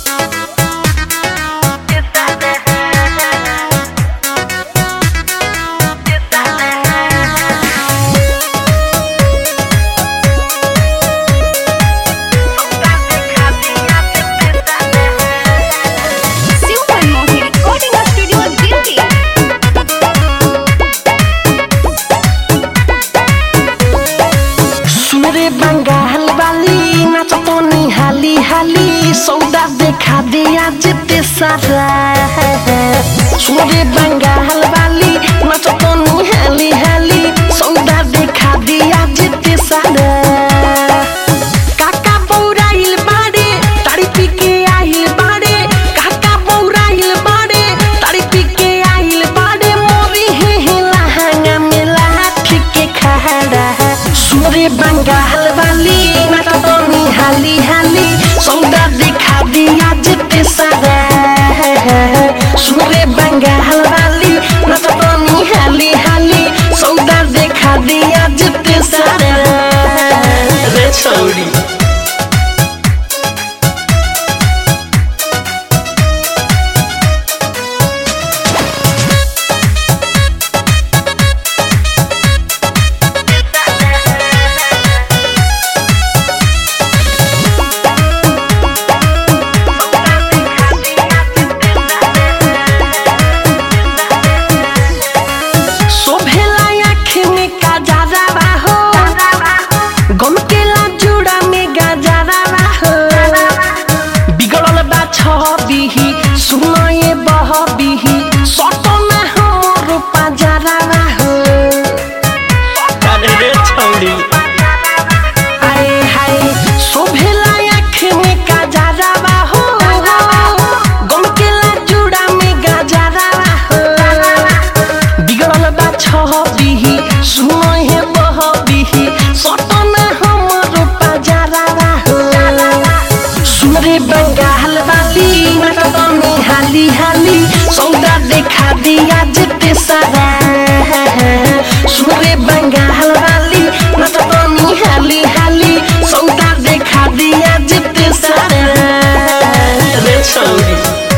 बंगाल वाली नाच तो निहाली हाली सौदा देखा दिया जिते सारा सुरे बंगाल वाली नाच तो निहाली हाली सौदा देखा दिया जिते सारा काका बौराइल बाड़े ताड़ी पी के आइल बाड़े काका बौराइल बाड़े ताड़ी पी के आइल बाड़े मोरी है लहंगा में लाठी के खड़ा सुरे बंगाल वाली नाच तो निहाली हाली सौदा देखा दिया जिते सारा सुरे बंगाल वाली नाच तो निहाली हाली सौदा देखा दिया जिते सारा रे छौरी सुनाए बहबिही सटो में हमर पाजरा हो अरे छौड़ी आए हाय शोभेला आँख में काजरा हो गमकेला जुड़ा में गाजरा हो बिगड़ल बा छबिही सुनाए बहबिही सटो में हमर पाजरा हो सुरे बंगाल वाली हाली हाली सौदा देखा दिया जिते सारा सुरे बंगाल वाली नाच तो हाली हाली सौदा देखा दिया जिते सारा रे छौरी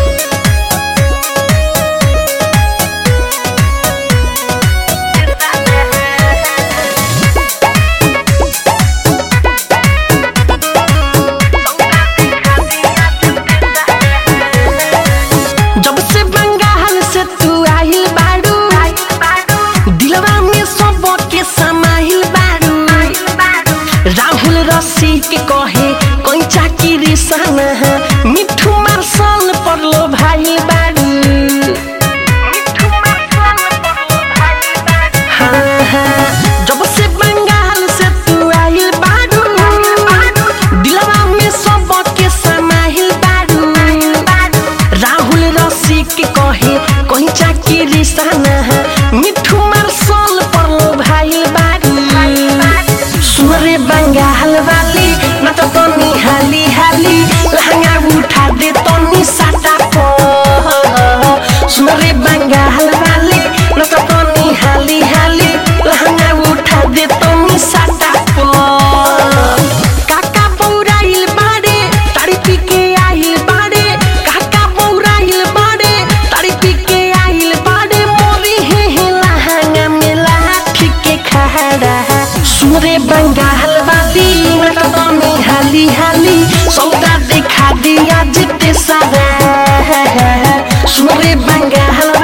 राहुल रसी के कहे कोई चाकी सन मिठू मार्शल पर लो भाई बारू हाँ हाँ जब से बंगाल से तू आइल बारू दिलवा में सब के समाहिल बारू राहुल रसी के कहे कोई चाकी सन मिठू मार्शल पर लो भाई बारू सुरे बंगाल वाली नाच तो निहाली हाली लहंगा उठा दे तो साटा पो सुरे बंगाल वाली नाच तो निहाली हाली लहंगा उठा दे तो साटा पो काका बौराइल बाड़े ताड़ी पी के आइल बाड़े काका बौराइल बाड़े ताड़ी पी के आइल बाड़े मोरी है लहंगा में लाठी के खड़ा सुरे बंगाल वाली नाच तो हाली हाली सौदा देखा दिया जिते सारा सुरे बंगाल